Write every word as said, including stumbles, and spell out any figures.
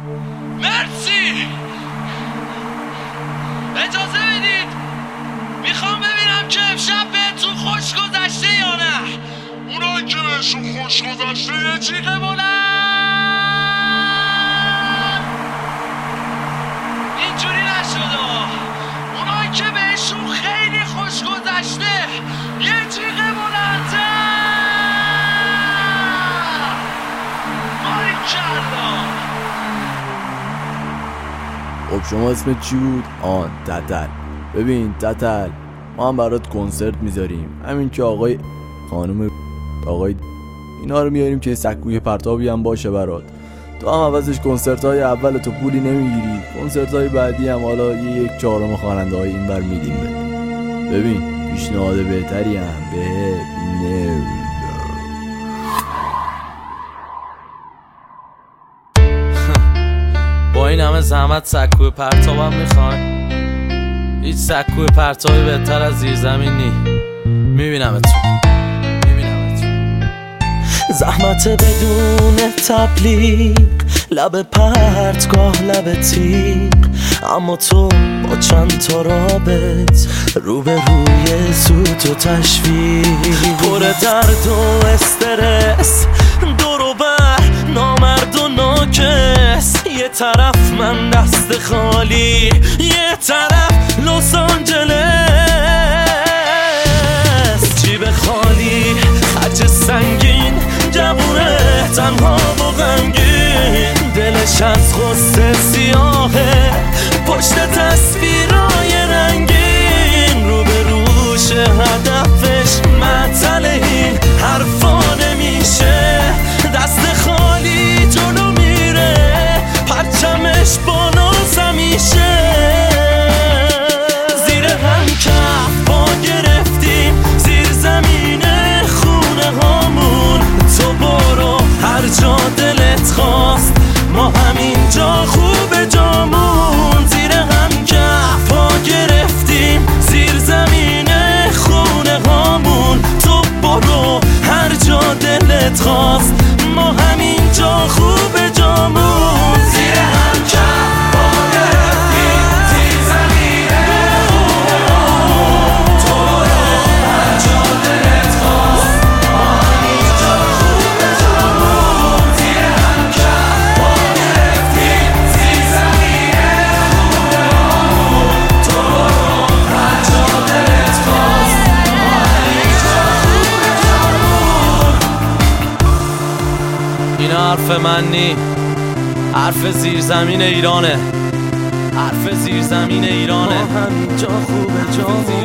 مرسی. اجازه بدید میخوام ببینم که امشب بهتون خوش گذشته یا نه. اونایی که بهشون خوش گذشته یه جیغ بلند اینجوری نشده. اونایی که بهشون خیلی خوش گذشته یه جیغ بلندتر. باریکلا. خب شما اسمت چی بود؟ آن تتل. ببین تتل، ما هم برات کنسرت میذاریم، همین که آقای خانم آقای اینا رو میاریم که سکوی پرتابی هم باشه برات. تو هم عوضش کنسرت های اول تو پولی نمیگیری، کنسرت های بعدی هم حالا یه یک چهارم خواننده های این بر میدیم بده. ببین پیشنهاد بهتری هم بهت نمیدم. با این همه زحمت سکوی پرتابم میخواین؟ هیچ سکوی پرتابی بهتر از زیرزمین نی. میبینمتون میبینمتون. زحمت بدون تبلیغ، لب پرتگاه لب تیغ، اما تو با چند تا رابط رو به روی سوت و تشویق، پر درد و استرس، دور و بر نامرد و ناکس. یه طرف من دست خالی، یه طرف لس آنجلس. جیب خالی، خرج سنگین، جوونه تنها و غمگین، دلش از غصه سیاهه، پشت تصویرای رنگین، رو به روش هدفش معطل این حرفا نمیشه. دست خالی جلو میره، پرچمش بالاست همیشه. زیر هم کف پا گرفتیم، زیر زمین خونه هامون. تو برو هر جا دلت خواست، ما همینجا خوب جامون. زیر هم کف پا گرفتیم، زیر زمین خونه هامون. تو برو هر جا دلت خواست، ما همینجا خوب جامون. زیر هم کف پا گرفتیم، زیر زمین خونه هامون. تو برو هر جا دلت خواست، ما همینجا خوب جامون. زیر هم کف پا گرفتیم، زیر زمین خونه هامون. تو برو هر جا دلت خواست، ما همینجا خوب جامون. این حرف من نی، حرف زیرزمین ایرانه، حرف زیرزمین ایرانه. ما همینجا خوب جامون.